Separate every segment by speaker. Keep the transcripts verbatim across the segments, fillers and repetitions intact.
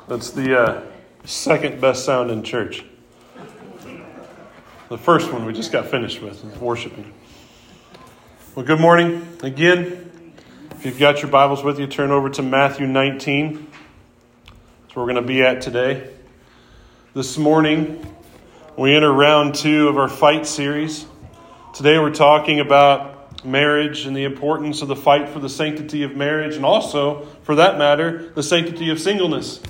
Speaker 1: That's the uh, second best sound in church. The first one we just got finished with, worshiping. Well, good morning again. If you've got your Bibles with you, turn over to Matthew nineteen. That's where we're going to be at today. This morning, we enter round two of our fight series. Today we're talking about marriage and the importance of the fight for the sanctity of marriage, and also, for that matter, the sanctity of singleness.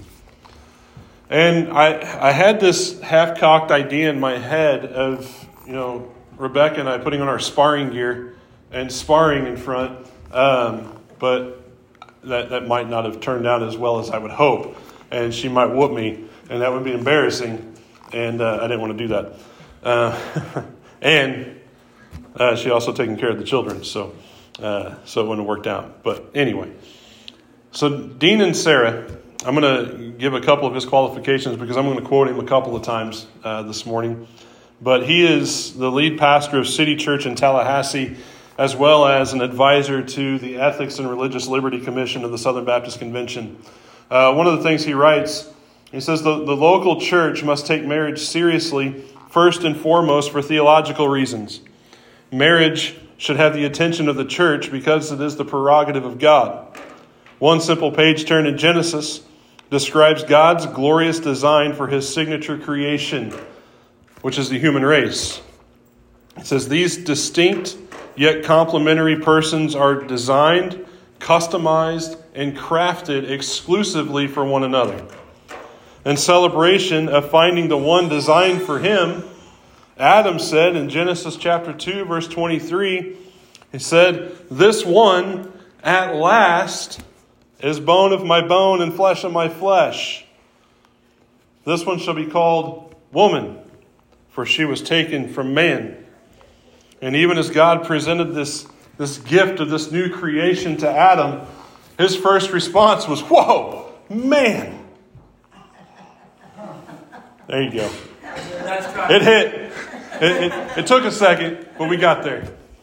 Speaker 1: And I I had this half-cocked idea in my head of, you know, Rebecca and I putting on our sparring gear and sparring in front, um, but that, that might not have turned out as well as I would hope, and she might whoop me, and that would be embarrassing, and uh, I didn't want to do that. Uh, and uh, she also taken care of the children, so uh, so it wouldn't have worked out. But anyway, so Dean and Sarah, I'm going to give a couple of his qualifications because I'm going to quote him a couple of times uh, this morning. But he is the lead pastor of City Church in Tallahassee, as well as an advisor to the Ethics and Religious Liberty Commission of the Southern Baptist Convention. Uh, one of the things he writes, he says, the, the local church must take marriage seriously, first and foremost for theological reasons. Marriage should have the attention of the church because it is the prerogative of God. One simple page turn in Genesis describes God's glorious design for his signature creation, which is the human race. It says, these distinct yet complementary persons are designed, customized, and crafted exclusively for one another. In celebration of finding the one designed for him, Adam said in Genesis chapter two, verse twenty-three, he said, this one at last is bone of my bone and flesh of my flesh. This one shall be called woman, for she was taken from man. And even as God presented this, this gift of this new creation to Adam, his first response was, whoa, man. There you go. It hit. It, it, it took a second, but we got there.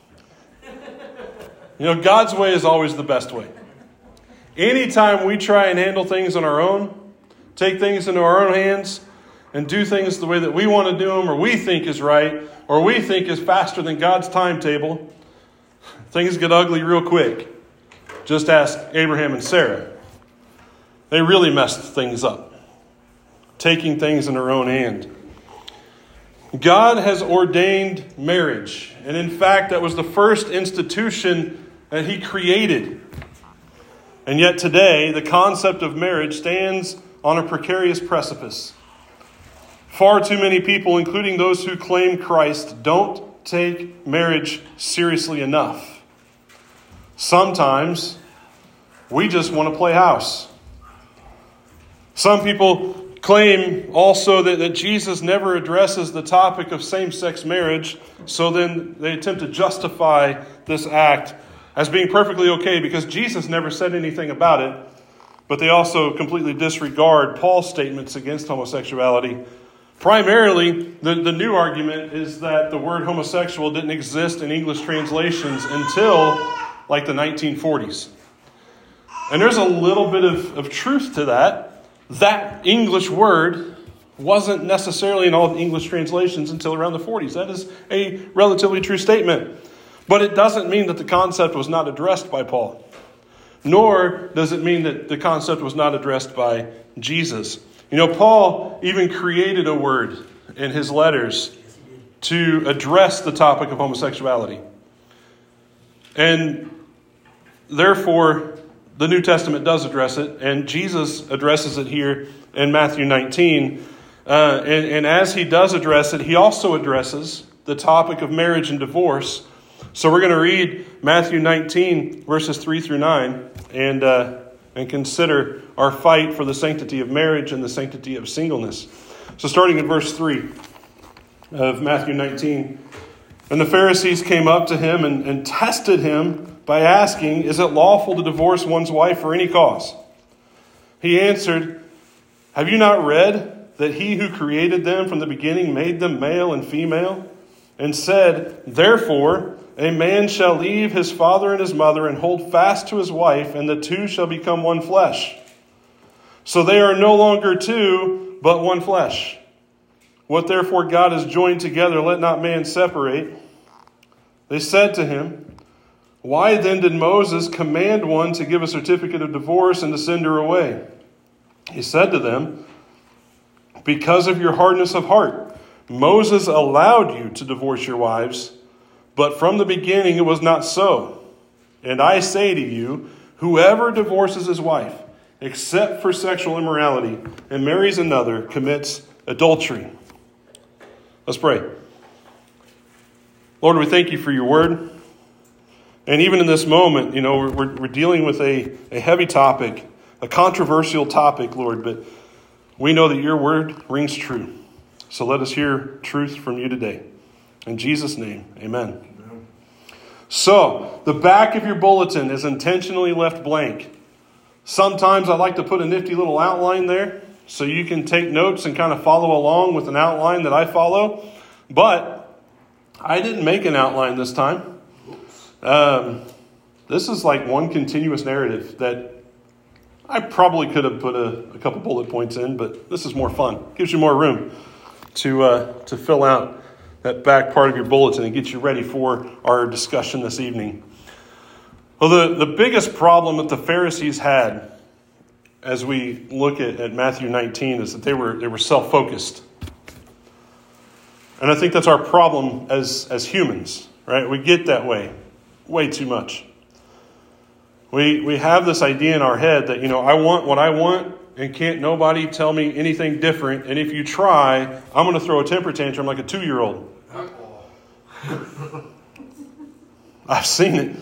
Speaker 1: You know, God's way is always the best way. Anytime we try and handle things on our own, take things into our own hands, and do things the way that we want to do them, or we think is right, or we think is faster than God's timetable, things get ugly real quick. Just ask Abraham and Sarah. They really messed things up, taking things in their own hand. God has ordained marriage, and in fact, that was the first institution that he created. And yet today, the concept of marriage stands on a precarious precipice. Far too many people, including those who claim Christ, don't take marriage seriously enough. Sometimes we just want to play house. Some people claim also that, that Jesus never addresses the topic of same-sex marriage, so then they attempt to justify this act as being perfectly okay because Jesus never said anything about it, but they also completely disregard Paul's statements against homosexuality. Primarily, the, the new argument is that the word homosexual didn't exist in English translations until like the nineteen forties. And there's a little bit of, of truth to that. That English word wasn't necessarily in all the English translations until around the forties. That is a relatively true statement. But it doesn't mean that the concept was not addressed by Paul. Nor does it mean that the concept was not addressed by Jesus. You know, Paul even created a word in his letters to address the topic of homosexuality. And therefore, the New Testament does address it, and Jesus addresses it here in Matthew nineteen. Uh, and, and as he does address it, he also addresses the topic of marriage and divorce. So we're going to read Matthew nineteen, verses three through nine, and uh, and consider our fight for the sanctity of marriage and the sanctity of singleness. So starting in verse three of Matthew nineteen, and the Pharisees came up to him and, and tested him by asking, is it lawful to divorce one's wife for any cause? He answered, have you not read that he who created them from the beginning made them male and female? And said, therefore, a man shall leave his father and his mother and hold fast to his wife, and the two shall become one flesh. So they are no longer two, but one flesh. What therefore God has joined together, let not man separate. They said to him, why then did Moses command one to give a certificate of divorce and to send her away? He said to them, because of your hardness of heart, Moses allowed you to divorce your wives, but from the beginning it was not so. And I say to you, whoever divorces his wife, except for sexual immorality, and marries another, commits adultery. Let's pray. Lord, we thank you for your word. And even in this moment, you know, we're, we're dealing with a, a heavy topic, a controversial topic, Lord, but we know that your word rings true. So let us hear truth from you today. In Jesus' name, amen. Amen. So, the back of your bulletin is intentionally left blank. Sometimes I like to put a nifty little outline there so you can take notes and kind of follow along with an outline that I follow. But I didn't make an outline this time. Um, this is like one continuous narrative that I probably could have put a, a couple bullet points in, but this is more fun. Gives you more room to uh, to fill out that back part of your bulletin and get you ready for our discussion this evening. Well, the, the biggest problem that the Pharisees had as we look at, at Matthew nineteen is that they were they were self-focused. And I think that's our problem as, as humans, right? We get that way way too much. We we have this idea in our head that, you know, I want what I want and can't nobody tell me anything different. And if you try, I'm going to throw a temper tantrum like a two-year-old. I've seen it.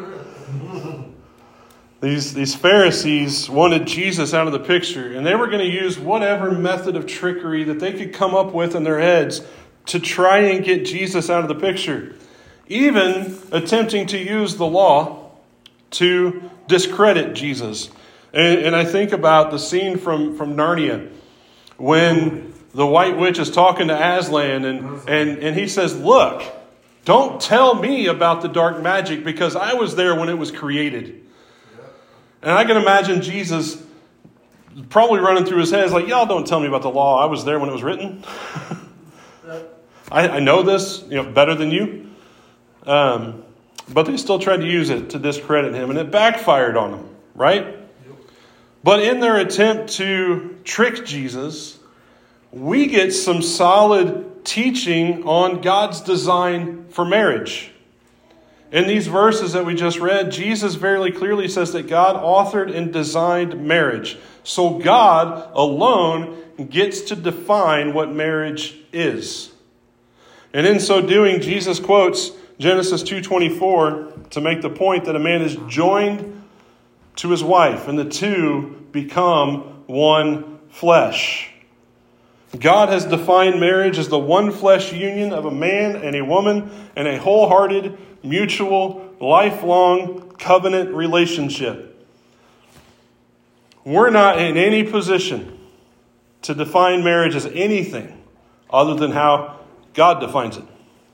Speaker 1: These, these Pharisees wanted Jesus out of the picture, and they were going to use whatever method of trickery that they could come up with in their heads to try and get Jesus out of the picture. Even attempting to use the law to discredit Jesus. And, and I think about the scene from, from Narnia when the White Witch is talking to Aslan and, and, and he says, look, don't tell me about the dark magic because I was there when it was created. And I can imagine Jesus probably running through his head like, y'all don't tell me about the law. I was there when it was written. I, I know this, you know, better than you. Um, but they still tried to use it to discredit him, and it backfired on them, right? Yep. But in their attempt to trick Jesus, we get some solid teaching on God's design for marriage. In these verses that we just read, Jesus very clearly says that God authored and designed marriage. So God alone gets to define what marriage is. And in so doing, Jesus quotes Genesis two twenty-four to make the point that a man is joined to his wife and the two become one flesh. God has defined marriage as the one flesh union of a man and a woman and a wholehearted, mutual, lifelong covenant relationship. We're not in any position to define marriage as anything other than how God defines it.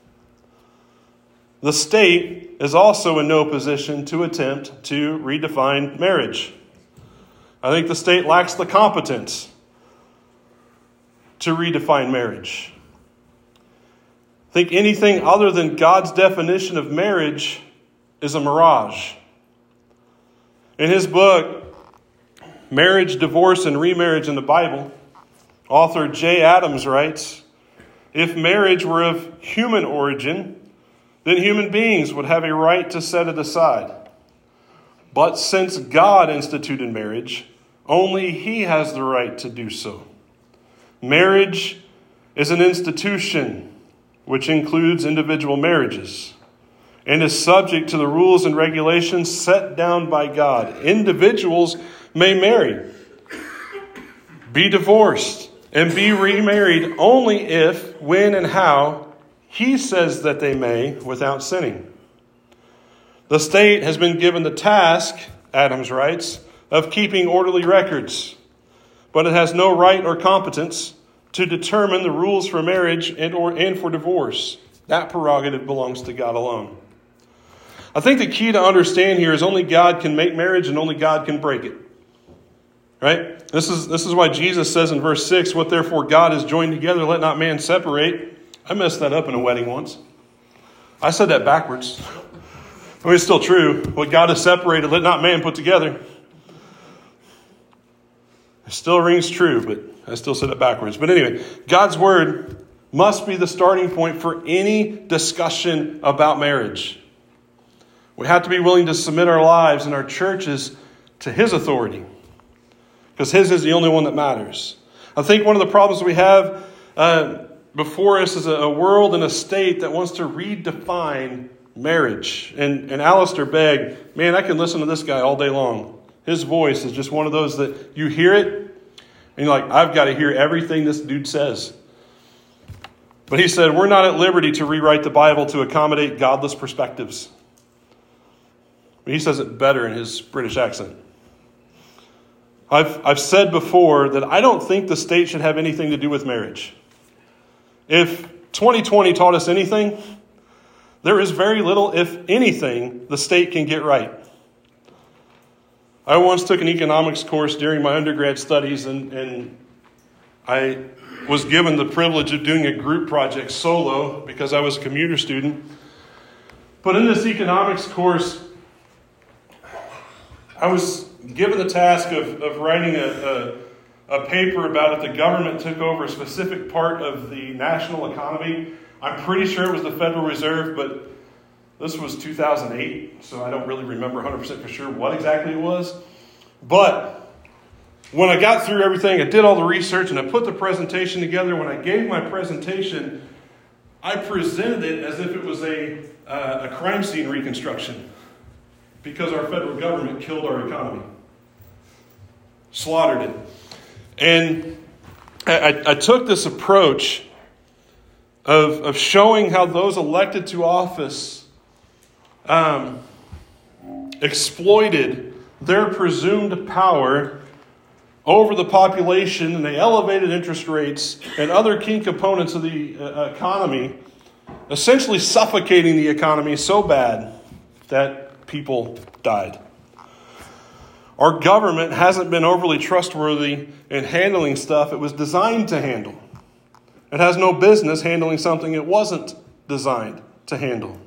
Speaker 1: The state is also in no position to attempt to redefine marriage. I think the state lacks the competence to redefine marriage. I think anything other than God's definition of marriage is a mirage. In his book, Marriage, Divorce, and Remarriage in the Bible, author Jay Adams writes, if marriage were of human origin, then human beings would have a right to set it aside. But since God instituted marriage, only he has the right to do so. Marriage is an institution which includes individual marriages and is subject to the rules and regulations set down by God. Individuals may marry, be divorced, and be remarried only if, when, and how he says that they may without sinning. The state has been given the task, Adams writes, of keeping orderly records, but it has no right or competence to determine the rules for marriage and or and for divorce. That prerogative belongs to God alone. I think the key to understand here is only God can make marriage and only God can break it. Right? This is this is why Jesus says in verse six, what therefore God has joined together, let not man separate. I messed that up in a wedding once. I said that backwards. I mean, it's still true. What God has separated, let not man put together. It still rings true, but I still said it backwards. But anyway, God's word must be the starting point for any discussion about marriage. We have to be willing to submit our lives and our churches to his authority, because his is the only one that matters. I think one of the problems we have uh, before us is a, a world and a state that wants to redefine marriage. And, and Alistair Begg, man, I can listen to this guy all day long. His voice is just one of those that you hear it, and you're like, I've got to hear everything this dude says. But he said, we're not at liberty to rewrite the Bible to accommodate godless perspectives. He says it better in his British accent. I've, I've said before that I don't think the state should have anything to do with marriage. If twenty twenty taught us anything, there is very little, if anything, the state can get right. I once took an economics course during my undergrad studies, and, and I was given the privilege of doing a group project solo because I was a commuter student. But in this economics course, I was given the task of, of writing a, a, a paper about if the government took over a specific part of the national economy. I'm pretty sure it was the Federal Reserve, but this was two thousand eight, so I don't really remember one hundred percent for sure what exactly it was. But when I got through everything, I did all the research, and I put the presentation together. When I gave my presentation, I presented it as if it was a, uh, a crime scene reconstruction, because our federal government killed our economy. Slaughtered it. And I, I took this approach of, of showing how those elected to office um, exploited their presumed power over the population, and they elevated interest rates and other key components of the uh, economy, essentially suffocating the economy so bad that people died. Our government hasn't been overly trustworthy in handling stuff it was designed to handle. It has no business handling something it wasn't designed to handle.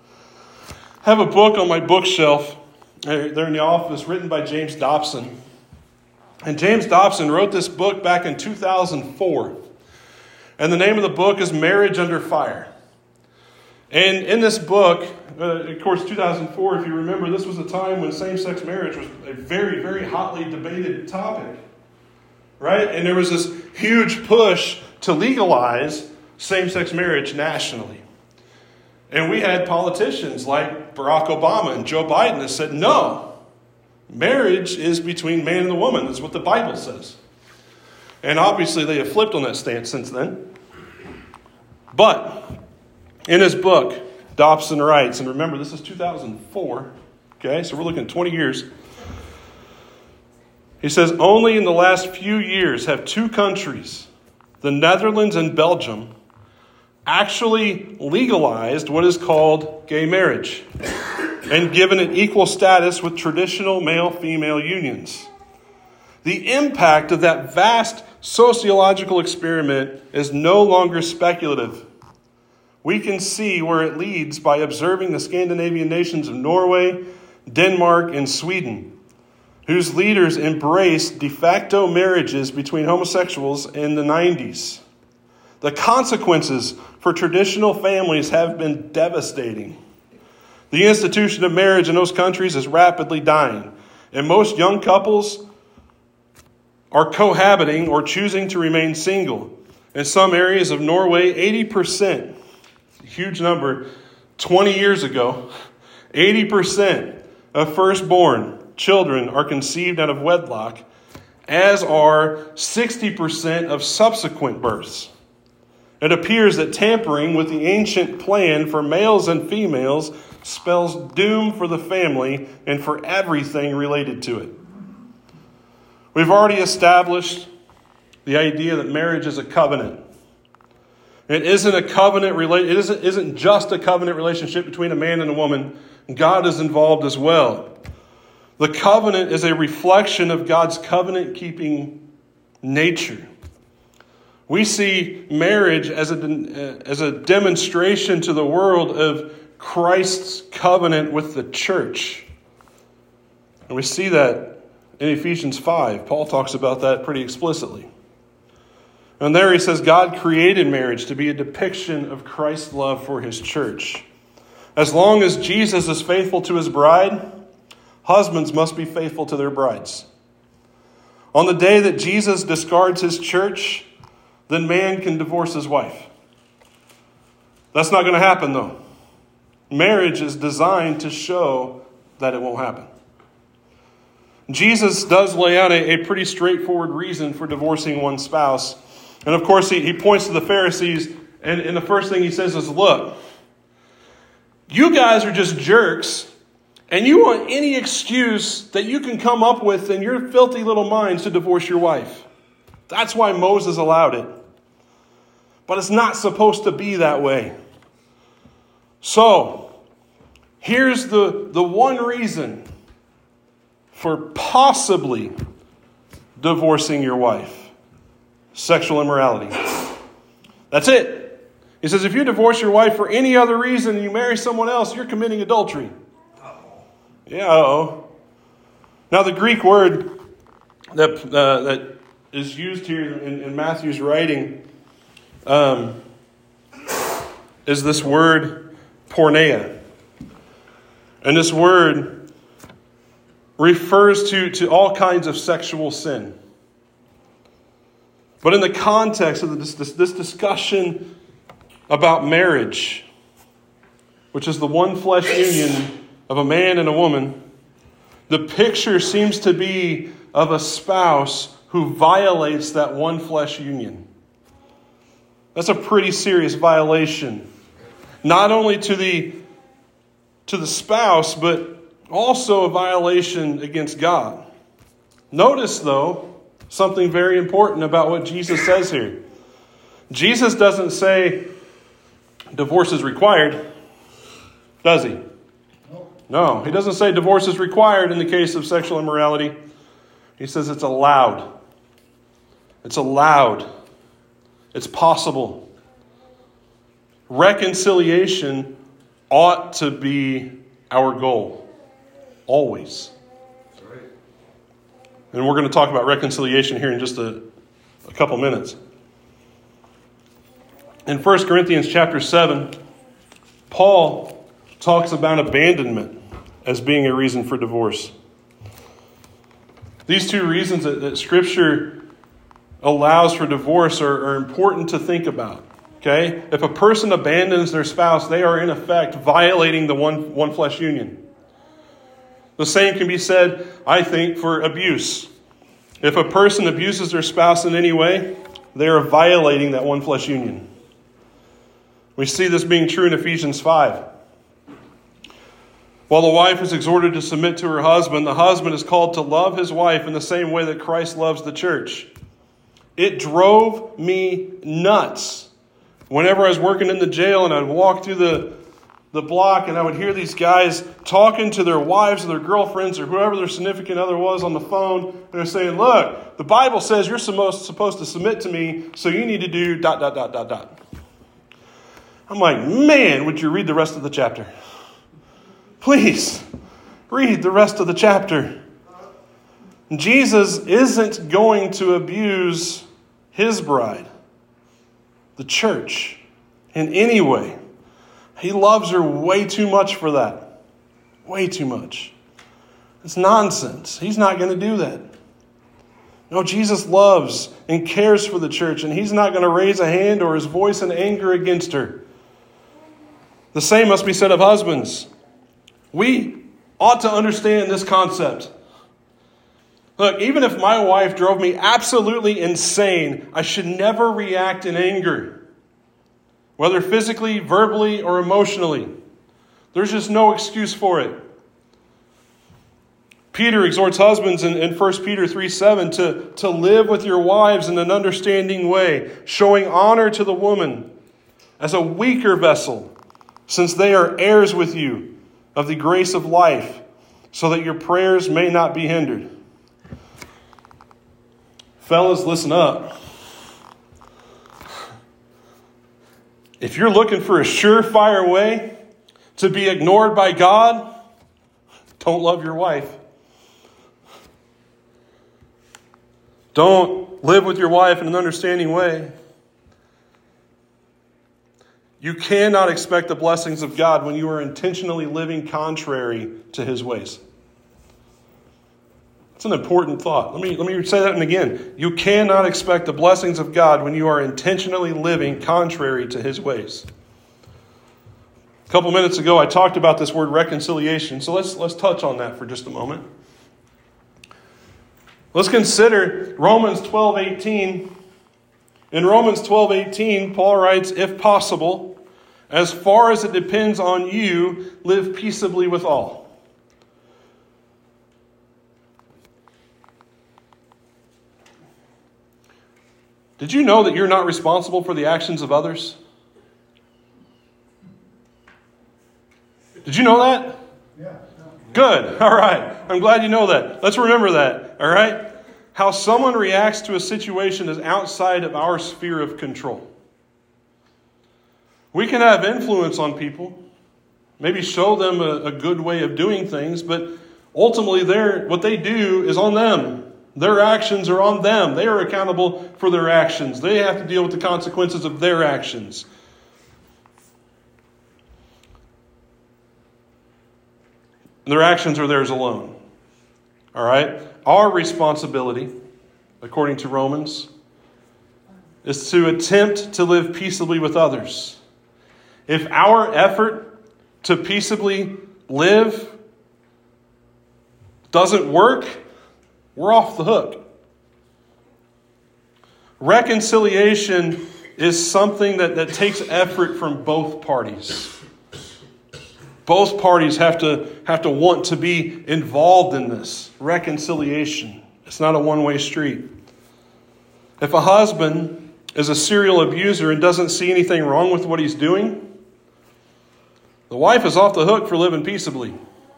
Speaker 1: I have a book on my bookshelf there in the office written by James Dobson. And James Dobson wrote this book back in two thousand four. And the name of the book is Marriage Under Fire. And in this book, uh, of course, two thousand four, if you remember, this was a time when same-sex marriage was a very, very hotly debated topic. Right? And there was this huge push to legalize same-sex marriage nationally. And we had politicians like Barack Obama and Joe Biden that said, no, marriage is between man and the woman. That's what the Bible says. And obviously they have flipped on that stance since then. But in his book, Dobson writes, and remember, this is two thousand four, okay, so we're looking at twenty years. He says, only in the last few years have two countries, the Netherlands and Belgium, actually legalized what is called gay marriage and given it equal status with traditional male-female unions. The impact of that vast sociological experiment is no longer speculative. We can see where it leads by observing the Scandinavian nations of Norway, Denmark, and Sweden, whose leaders embraced de facto marriages between homosexuals in the nineties. The consequences for traditional families have been devastating. The institution of marriage in those countries is rapidly dying, and most young couples are cohabiting or choosing to remain single. In some areas of Norway, eighty percent, a huge number, twenty years ago, eighty percent of firstborn children are conceived out of wedlock, as are sixty percent of subsequent births. It appears that tampering with the ancient plan for males and females spells doom for the family and for everything related to it. We've already established the idea that marriage is a covenant. It isn't a covenant rela- it isn't, isn't just a covenant relationship between a man and a woman. God is involved as well. The covenant is a reflection of God's covenant-keeping nature. We see marriage as a, as a demonstration to the world of Christ's covenant with the church. And we see that in Ephesians five. Paul talks about that pretty explicitly. And there he says God created marriage to be a depiction of Christ's love for his church. As long as Jesus is faithful to his bride, husbands must be faithful to their brides. On the day that Jesus discards his church, then man can divorce his wife. That's not going to happen, though. Marriage is designed to show that it won't happen. Jesus does lay out a, a pretty straightforward reason for divorcing one spouse. And of course, he, he points to the Pharisees, and, and the first thing he says is, look, you guys are just jerks, and you want any excuse that you can come up with in your filthy little minds to divorce your wife. That's why Moses allowed it. But it's not supposed to be that way. So, here's the, the one reason for possibly divorcing your wife. Sexual immorality. That's it. He says if you divorce your wife for any other reason and you marry someone else, you're committing adultery. Yeah, uh-oh. Now the Greek word that uh, that is used here in, in Matthew's writing um, is this word porneia. And this word refers to, to all kinds of sexual sin. But in the context of this, this, this discussion about marriage, which is the one flesh union of a man and a woman, the picture seems to be of a spouse who violates that one flesh union. That's a pretty serious violation. Not only to the, to the spouse, but also a violation against God. Notice, though, something very important about what Jesus says here. Jesus doesn't say divorce is required, does he? No, he doesn't say divorce is required in the case of sexual immorality. He says it's allowed. It's allowed. It's possible. Reconciliation ought to be our goal. Always. And we're going to talk about reconciliation here in just a, a couple minutes. In First Corinthians chapter seven, Paul talks about abandonment as being a reason for divorce. These two reasons that, that Scripture allows for divorce are, are important to think about. Okay? If a person abandons their spouse, they are in effect violating the one, one flesh union. The same can be said, I think, for abuse. If a person abuses their spouse in any way, they are violating that one flesh union. We see this being true in Ephesians five. While the wife is exhorted to submit to her husband, the husband is called to love his wife in the same way that Christ loves the church. It drove me nuts whenever I was working in the jail and I'd walk through the the block and I would hear these guys talking to their wives or their girlfriends or whoever their significant other was on the phone. And they're saying, look, the Bible says you're supposed, supposed to submit to me, so you need to do dot, dot, dot, dot, dot. I'm like, man, would you read the rest of the chapter? Please, read the rest of the chapter. Jesus isn't going to abuse his bride, the church, in any way. He loves her way too much for that. Way too much. It's nonsense. He's not going to do that. No, Jesus loves and cares for the church, and he's not going to raise a hand or his voice in anger against her. The same must be said of husbands. We ought to understand this concept. Look, even if my wife drove me absolutely insane, I should never react in anger. Whether physically, verbally, or emotionally. There's just no excuse for it. Peter exhorts husbands in, in First Peter three seven to, to live with your wives in an understanding way, showing honor to the woman as a weaker vessel, since they are heirs with you of the grace of life, so that your prayers may not be hindered. Fellas, listen up. If you're looking for a surefire way to be ignored by God, don't love your wife. Don't live with your wife in an understanding way. You cannot expect the blessings of God when you are intentionally living contrary to His ways. It's an important thought. Let me, let me say that again. You cannot expect the blessings of God when you are intentionally living contrary to His ways. A couple minutes ago, I talked about this word reconciliation. So let's, let's touch on that for just a moment. Let's consider Romans twelve eighteen. In Romans twelve eighteen, Paul writes, if possible, as far as it depends on you, live peaceably with all. Did you know that you're not responsible for the actions of others? Did you know that?
Speaker 2: Yeah.
Speaker 1: Good. All right. I'm glad you know that. Let's remember that. All right? How someone reacts to a situation is outside of our sphere of control. We can have influence on people, maybe show them a, a good way of doing things, but ultimately they're, what they do is on them. Their actions are on them. They are accountable for their actions. They have to deal with the consequences of their actions. Their actions are theirs alone. All right? Our responsibility, according to Romans, is to attempt to live peaceably with others. If our effort to peaceably live doesn't work, we're off the hook. Reconciliation is something that, that takes effort from both parties. Both parties have to, have to want to be involved in this reconciliation. It's not a one-way street. If a husband is a serial abuser and doesn't see anything wrong with what he's doing, the wife is off the hook for living peaceably.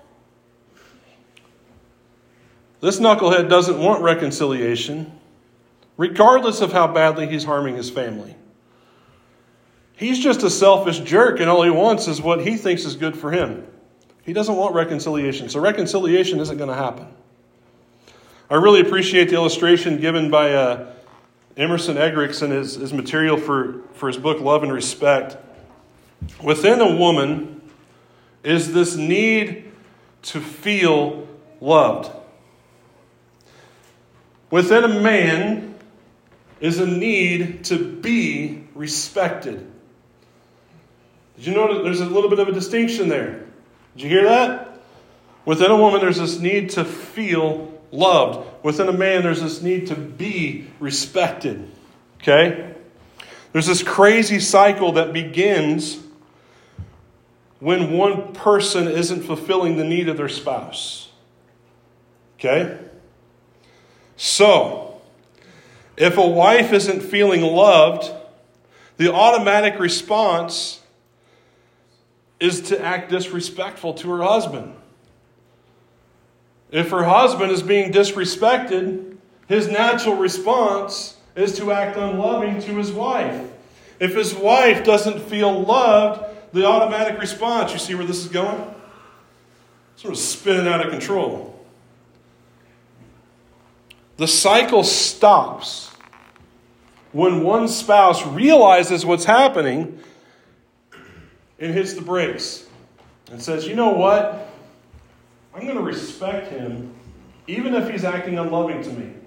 Speaker 1: This knucklehead doesn't want reconciliation, regardless of how badly he's harming his family. He's just a selfish jerk, and all he wants is what he thinks is good for him. He doesn't want reconciliation, so reconciliation isn't going to happen. I really appreciate the illustration given by uh, Emerson Eggerichs in his, his material for, for his book, Love and Respect. Within a woman is this need to feel loved. Within a man is a need to be respected. Did you know that there's a little bit of a distinction there? Did you hear that? Within a woman, there's this need to feel loved. Within a man, there's this need to be respected. Okay? There's this crazy cycle that begins when one person isn't fulfilling the need of their spouse. Okay? So, if a wife isn't feeling loved, the automatic response is to act disrespectful to her husband. If her husband is being disrespected, his natural response is to act unloving to his wife. If his wife doesn't feel loved, the automatic response, you see where this is going? Sort of spinning out of control. The cycle stops when one spouse realizes what's happening and hits the brakes and says, you know what? I'm going to respect him even if he's acting unloving to me.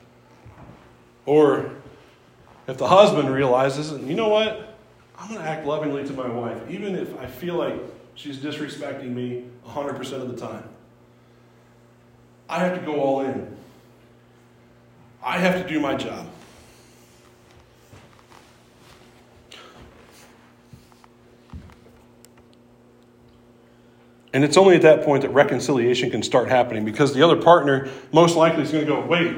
Speaker 1: Or if the husband realizes, you know what? I'm going to act lovingly to my wife even if I feel like she's disrespecting me one hundred percent of the time. I have to go all in. I have to do my job. And it's only at that point that reconciliation can start happening, because the other partner most likely is going to go, wait,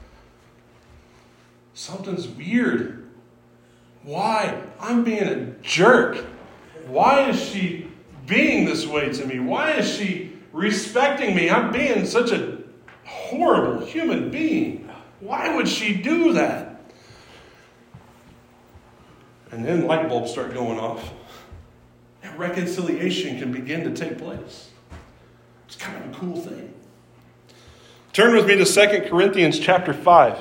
Speaker 1: something's weird. Why? I'm being a jerk. Why is she being this way to me? Why is she respecting me. I'm being such a horrible human being. Why would she do that? And then light bulbs start going off. And reconciliation can begin to take place. It's kind of a cool thing. Turn with me to Second Corinthians chapter five.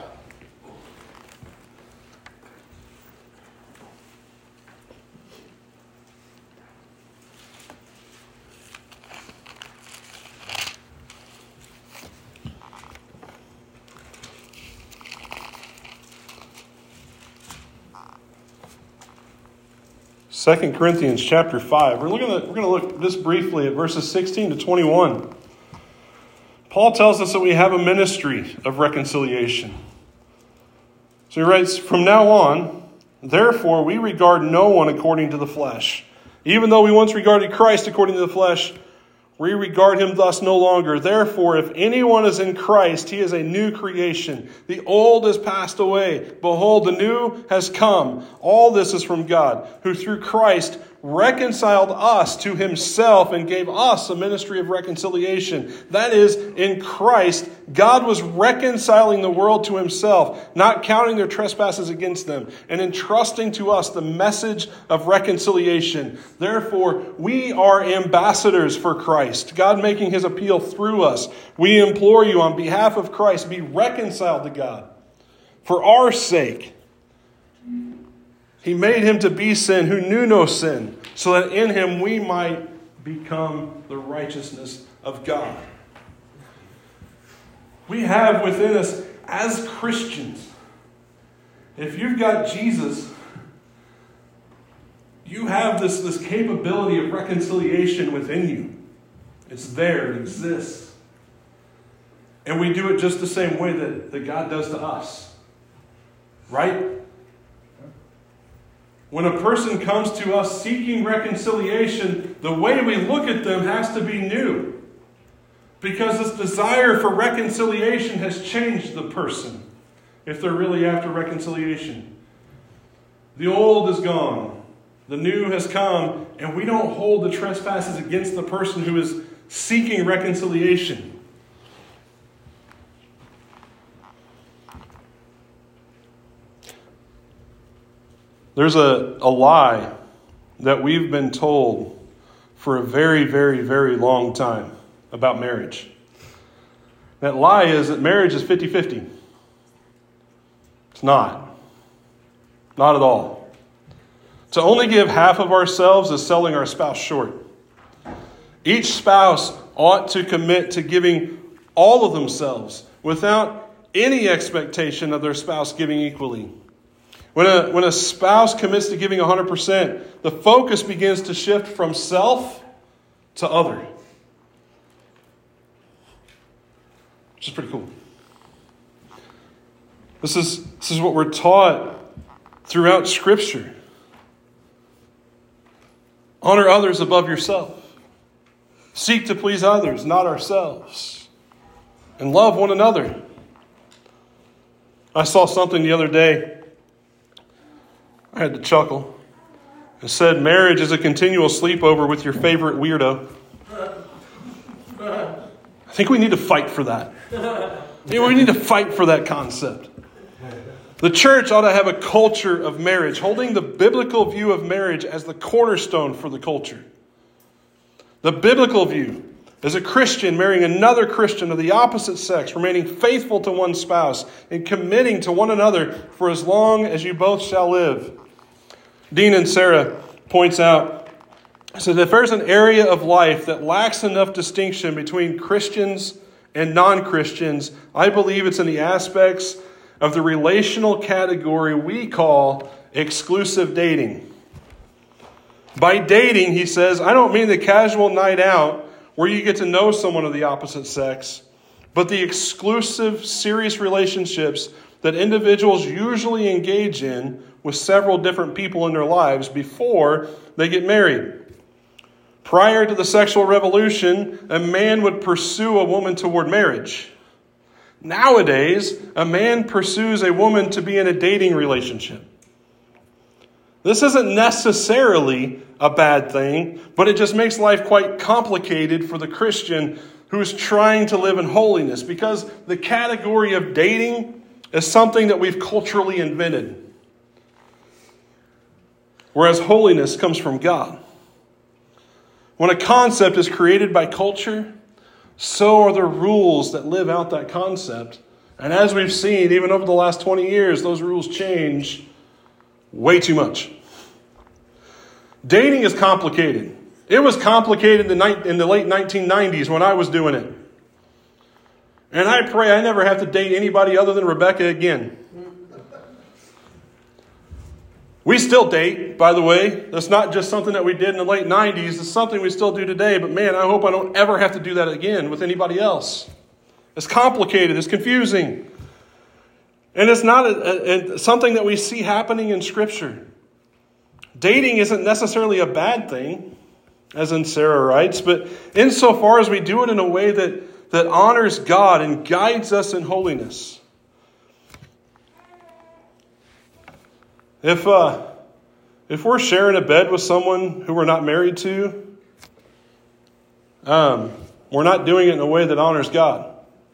Speaker 1: Second Corinthians chapter five. We're looking at, we're going to look just briefly at verses sixteen to twenty-one. Paul tells us that we have a ministry of reconciliation. So he writes, "From now on, therefore we regard no one according to the flesh. Even though we once regarded Christ according to the flesh, we regard him thus no longer. Therefore, if anyone is in Christ, he is a new creation. The old has passed away. Behold, the new has come. All this is from God, who through Christ reconciled us to himself and gave us a ministry of reconciliation. That is, in Christ, God was reconciling the world to himself, not counting their trespasses against them, and entrusting to us the message of reconciliation. Therefore, we are ambassadors for Christ, God making his appeal through us. We implore you on behalf of Christ, be reconciled to God. For our sake, he made him to be sin who knew no sin, so that in him we might become the righteousness of God." We have within us, as Christians, if you've got Jesus, you have this, this capability of reconciliation within you. It's there, it exists. And we do it just the same way that, that God does to us. Right? When a person comes to us seeking reconciliation, the way we look at them has to be new. Because this desire for reconciliation has changed the person, if they're really after reconciliation. The old is gone. The new has come. And we don't hold the trespasses against the person who is seeking reconciliation. There's a, a lie that we've been told for a very, very, very long time about marriage. That lie is that marriage is fifty-fifty. It's not. Not at all. To only give half of ourselves is selling our spouse short. Each spouse ought to commit to giving all of themselves without any expectation of their spouse giving equally. When a, when a spouse commits to giving one hundred percent, the focus begins to shift from self to other. Which is pretty cool. This is, this is what we're taught throughout Scripture. Honor others above yourself. Seek to please others, not ourselves. And love one another. I saw something the other day. I had to chuckle. It said, marriage is a continual sleepover with your favorite weirdo. I think we need to fight for that. We need to fight for that concept. The church ought to have a culture of marriage, holding the biblical view of marriage as the cornerstone for the culture. The biblical view is a Christian marrying another Christian of the opposite sex, remaining faithful to one spouse, and committing to one another for as long as you both shall live. Dean and Sarah points out, says if there's an area of life that lacks enough distinction between Christians and non-Christians, I believe it's in the aspects of the relational category we call exclusive dating. By dating, he says, I don't mean the casual night out where you get to know someone of the opposite sex, but the exclusive, serious relationships that individuals usually engage in with several different people in their lives before they get married. Prior to the sexual revolution, a man would pursue a woman toward marriage. Nowadays, a man pursues a woman to be in a dating relationship. This isn't necessarily a bad thing, but it just makes life quite complicated for the Christian who is trying to live in holiness, because the category of dating is something that we've culturally invented, whereas holiness comes from God. When a concept is created by culture, so are the rules that live out that concept. And as we've seen, even over the last twenty years, those rules change way too much. Dating is complicated. It was complicated in the late nineteen nineties when I was doing it. And I pray I never have to date anybody other than Rebecca again. We still date, by the way. That's not just something that we did in the late nineties. It's something we still do today. But man, I hope I don't ever have to do that again with anybody else. It's complicated. It's confusing. And it's not a, a, something that we see happening in Scripture. Dating isn't necessarily a bad thing, as in Sarah writes, but insofar as we do it in a way that, that honors God and guides us in holiness. If uh, if we're sharing a bed with someone who we're not married to, um, we're not doing it in a way that honors God.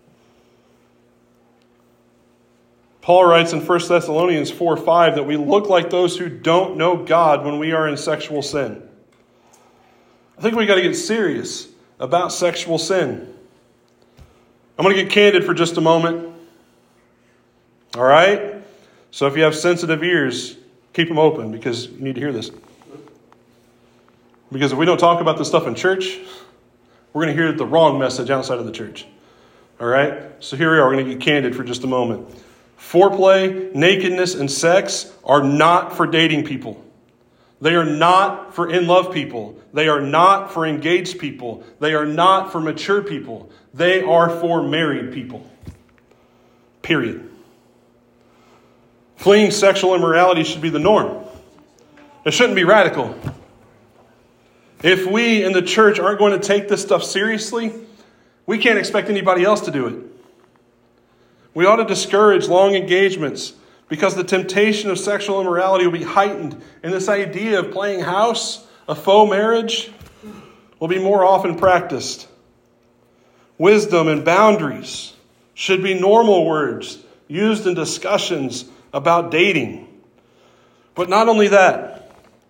Speaker 1: Paul writes in First Thessalonians four five that we look like those who don't know God when we are in sexual sin. I think we got to get serious about sexual sin. I'm going to get candid for just a moment. All right? So if you have sensitive ears, keep them open because you need to hear this. Because if we don't talk about this stuff in church, we're going to hear the wrong message outside of the church. All right? So here we are. We're going to get candid for just a moment. Foreplay, nakedness, and sex are not for dating people. They are not for in-love people. They are not for engaged people. They are not for mature people. They are for married people. Period. Fleeing sexual immorality should be the norm. It shouldn't be radical. If we in the church aren't going to take this stuff seriously, we can't expect anybody else to do it. We ought to discourage long engagements because the temptation of sexual immorality will be heightened, and this idea of playing house, a faux marriage, will be more often practiced. Wisdom and boundaries should be normal words used in discussions about dating. But not only that,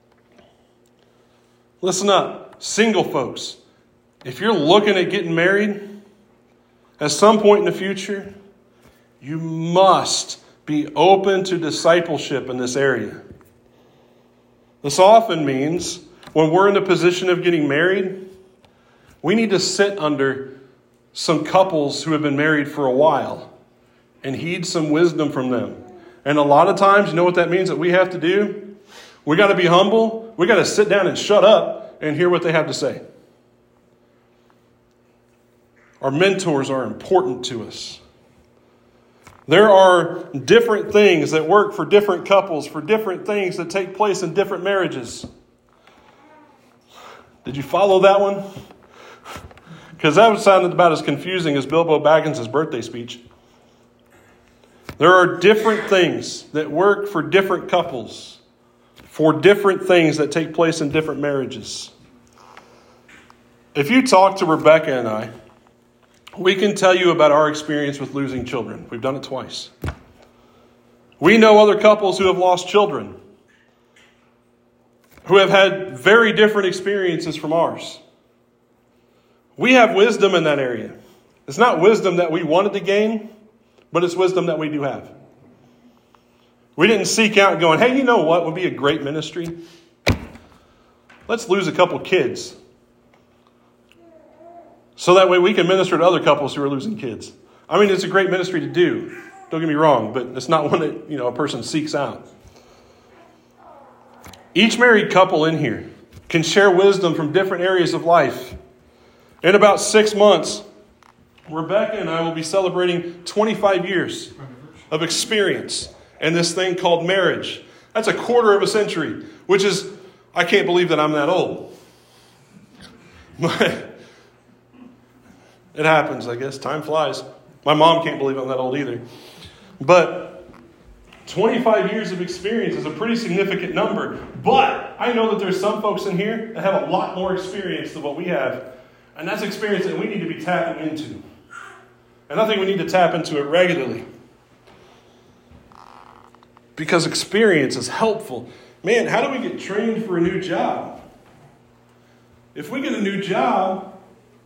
Speaker 1: listen up, single folks. If you're looking at getting married at some point in the future, you must be open to discipleship in this area. This often means when we're in the position of getting married, we need to sit under some couples who have been married for a while and heed some wisdom from them. And a lot of times, you know what that means that we have to do? We got to be humble. We got to sit down and shut up and hear what they have to say. Our mentors are important to us. There are different things that work for different couples, for different things that take place in different marriages. Did you follow that one? Because that sounded about as confusing as Bilbo Baggins' birthday speech. There are different things that work for different couples, for different things that take place in different marriages. If you talk to Rebecca and I, we can tell you about our experience with losing children. We've done it twice. We know other couples who have lost children, who have had very different experiences from ours. We have wisdom in that area. It's not wisdom that we wanted to gain, but it's wisdom that we do have. We didn't seek out going, hey, you know what would be a great ministry? Let's lose a couple kids, so that way we can minister to other couples who are losing kids. I mean, it's a great ministry to do. Don't get me wrong, but it's not one that, you know, a person seeks out. Each married couple in here can share wisdom from different areas of life. In about six months, Rebecca and I will be celebrating twenty-five years of experience in this thing called marriage. That's a quarter of a century, which is, I can't believe that I'm that old. But it happens, I guess. Time flies. My mom can't believe I'm that old either. But twenty-five years of experience is a pretty significant number. But I know that there's some folks in here that have a lot more experience than what we have. And that's experience that we need to be tapping into. And I think we need to tap into it regularly. Because experience is helpful. Man, how do we get trained for a new job? If we get a new job,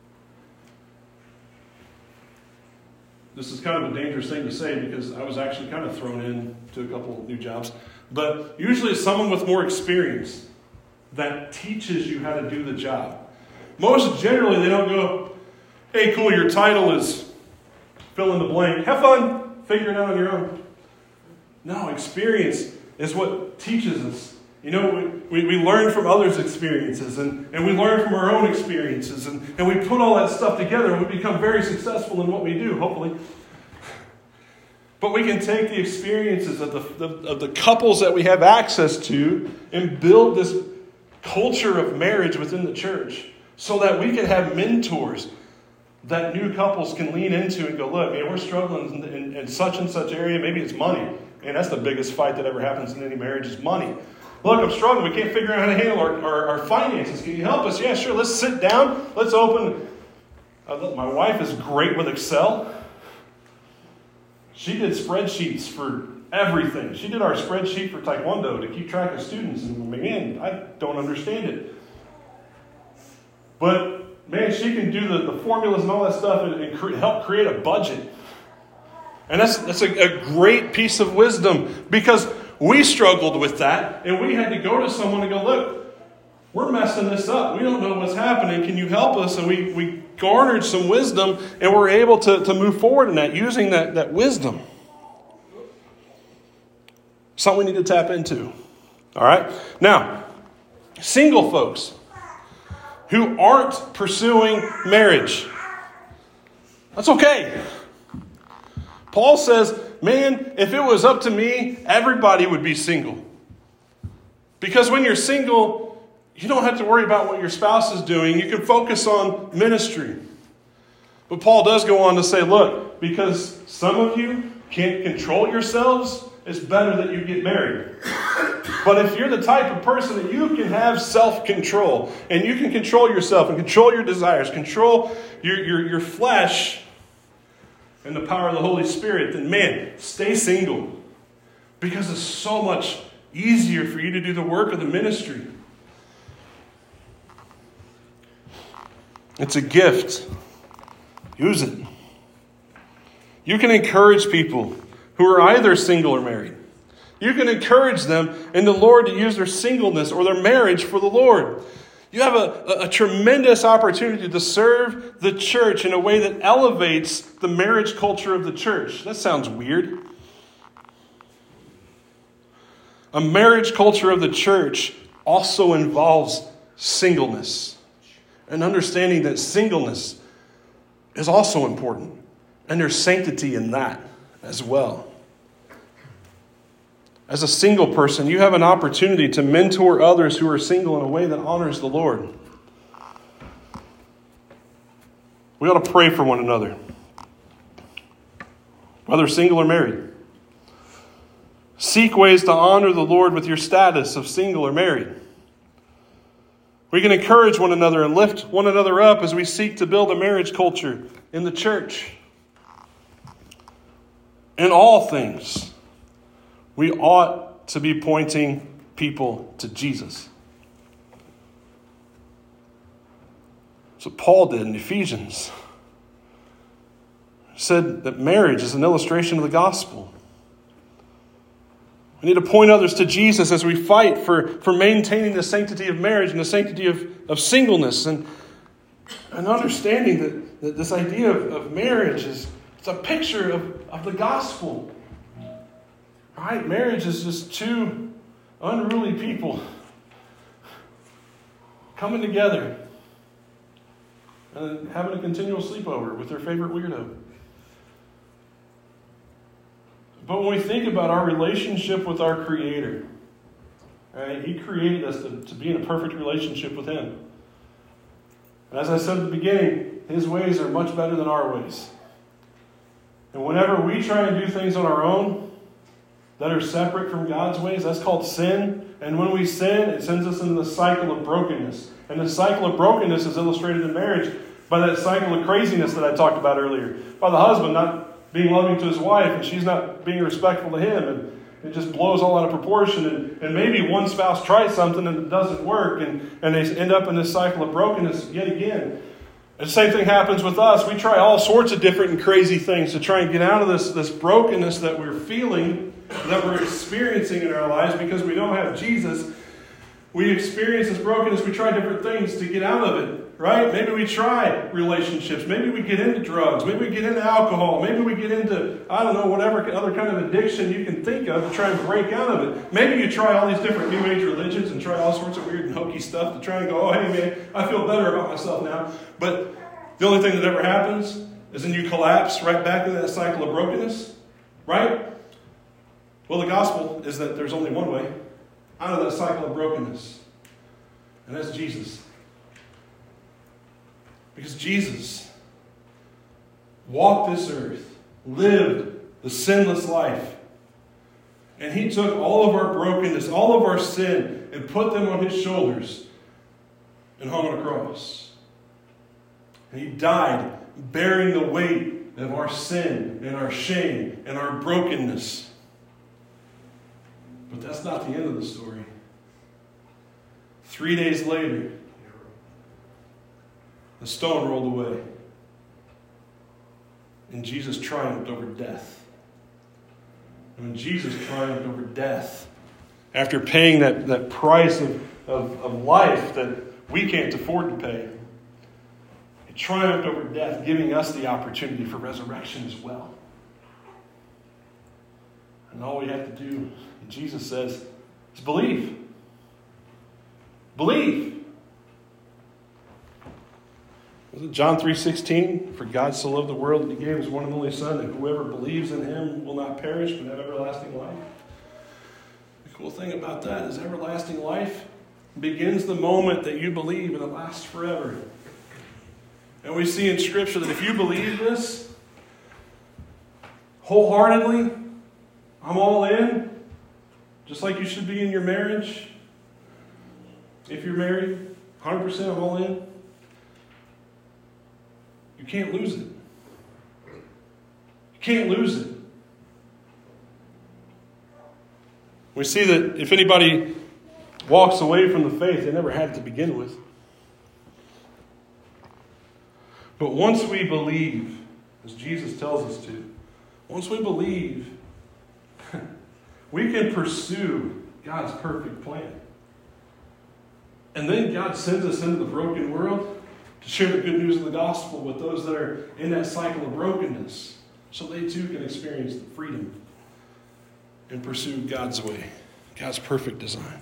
Speaker 1: this is kind of a dangerous thing to say because I was actually kind of thrown into a couple of new jobs. But usually it's someone with more experience that teaches you how to do the job. Most generally, they don't go, hey, cool, your title is fill in the blank. Have fun figuring it out on your own. No, experience is what teaches us. You know, we, we, we learn from others' experiences, and, and we learn from our own experiences, and, and we put all that stuff together, and we become very successful in what we do, hopefully. But we can take the experiences of the, the, of the couples that we have access to and build this culture of marriage within the church so that we can have mentors that new couples can lean into and go, look, man, we're struggling in, in, in such and such area. Maybe it's money. And that's the biggest fight that ever happens in any marriage is money. Look, I'm struggling. We can't figure out how to handle our, our, our finances. Can you help us? Yeah, sure. Let's sit down. Let's open. Uh, look, my wife is great with Excel. She did spreadsheets for everything. She did our spreadsheet for Taekwondo to keep track of students. And man, I don't understand it. But man, she can do the, the formulas and all that stuff and, and cre- help create a budget. And that's, that's a, a great piece of wisdom because we struggled with that, and we had to go to someone and go, look, we're messing this up. We don't know what's happening. Can you help us? And we, we garnered some wisdom, and we're able to, to move forward in that, using that, that wisdom. Something we need to tap into. All right? Now, single folks who aren't pursuing marriage, that's okay. Paul says, man, if it was up to me, everybody would be single. Because when you're single, you don't have to worry about what your spouse is doing. You can focus on ministry. But Paul does go on to say, look, because some of you can't control yourselves, it's better that you get married. But if you're the type of person that you can have self-control, and you can control yourself and control your desires, control your, your, your flesh, and the power of the Holy Spirit, then man, stay single. Because it's so much easier for you to do the work of the ministry. It's a gift. Use it. You can encourage people who are either single or married. You can encourage them in the Lord to use their singleness or their marriage for the Lord. You have a, a, a tremendous opportunity to serve the church in a way that elevates the marriage culture of the church. That sounds weird. A marriage culture of the church also involves singleness. And understanding that singleness is also important. And there's sanctity in that as well. As a single person, you have an opportunity to mentor others who are single in a way that honors the Lord. We ought to pray for one another, whether single or married. Seek ways to honor the Lord with your status of single or married. We can encourage one another and lift one another up as we seek to build a marriage culture in the church. In all things, we ought to be pointing people to Jesus. That's what Paul did in Ephesians. He said that marriage is an illustration of the gospel. We need to point others to Jesus as we fight for, for maintaining the sanctity of marriage and the sanctity of, of singleness. And, and understanding that, that this idea of, of marriage is it's a picture of, of the gospel. Right? Marriage is just two unruly people coming together and having a continual sleepover with their favorite weirdo. But when we think about our relationship with our Creator, right, He created us to, to be in a perfect relationship with Him. And as I said at the beginning, His ways are much better than our ways. And whenever we try and do things on our own, that are separate from God's ways. That's called sin. And when we sin, it sends us into the cycle of brokenness. And the cycle of brokenness is illustrated in marriage by that cycle of craziness that I talked about earlier. By the husband not being loving to his wife, and she's not being respectful to him. And it just blows all out of proportion. And, and maybe one spouse tries something and it doesn't work. And, and they end up in this cycle of brokenness yet again. And the same thing happens with us. We try all sorts of different and crazy things to try and get out of this, this brokenness that we're feeling, that we're experiencing in our lives because we don't have Jesus. We experience this brokenness. We try different things to get out of it, right? Maybe we try relationships. Maybe we get into drugs. Maybe we get into alcohol. Maybe we get into, I don't know, whatever other kind of addiction you can think of to try and break out of it. Maybe you try all these different New Age religions and try all sorts of weird and hokey stuff to try and go, oh, hey, man, I feel better about myself now. But the only thing that ever happens is then you collapse right back into that cycle of brokenness, right? Well, the gospel is that there's only one way out of that cycle of brokenness, and that's Jesus. Because Jesus walked this earth, lived the sinless life, and he took all of our brokenness, all of our sin, and put them on his shoulders and hung on a cross. And he died bearing the weight of our sin and our shame and our brokenness. But that's not the end of the story. Three days later, the stone rolled away. And Jesus triumphed over death. And when Jesus triumphed over death, after paying that, that price of, of, of life that we can't afford to pay, he triumphed over death, giving us the opportunity for resurrection as well. And all we have to do, Jesus says, is believe. Believe. Was it John three sixteen? For God so loved the world that he gave his one and only Son, that whoever believes in him will not perish but have everlasting life. The cool thing about that is everlasting life begins the moment that you believe, and it lasts forever. And we see in Scripture that if you believe this wholeheartedly, I'm all in, just like you should be in your marriage. If you're married, one hundred percent I'm all in. You can't lose it. You can't lose it. We see that if anybody walks away from the faith, they never had it to begin with. But once we believe, as Jesus tells us to, once we believe, we can pursue God's perfect plan. And then God sends us into the broken world to share the good news of the gospel with those that are in that cycle of brokenness, so they too can experience the freedom and pursue God's way, God's perfect design.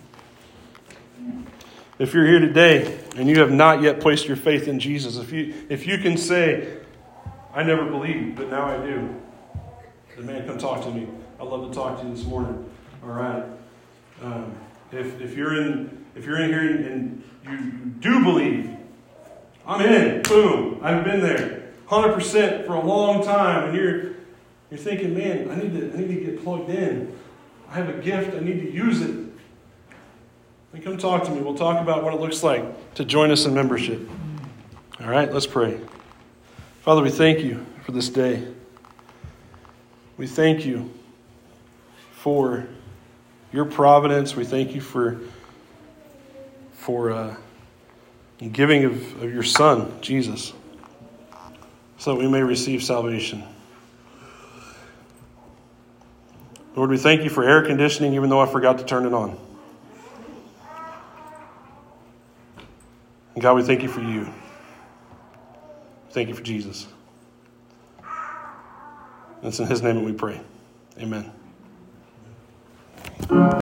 Speaker 1: If you're here today and you have not yet placed your faith in Jesus, if you if you can say, I never believed, but now I do, then man, come talk to me. I'd love to talk to you this morning. All right. Um, if if you're in if you're in here and you, you do believe, I'm in. Boom. I've been there, one hundred percent for a long time, and you're you're thinking, man, I need to I need to get plugged in. I have a gift. I need to use it. Then come talk to me. We'll talk about what it looks like to join us in membership. All right. Let's pray. Father, we thank you for this day. We thank you for your providence. We thank you for for uh, giving of, of your Son, Jesus, so that we may receive salvation. Lord, we thank you for air conditioning, even though I forgot to turn it on. And God, we thank you for you. Thank you for Jesus. And it's in his name that we pray. Amen.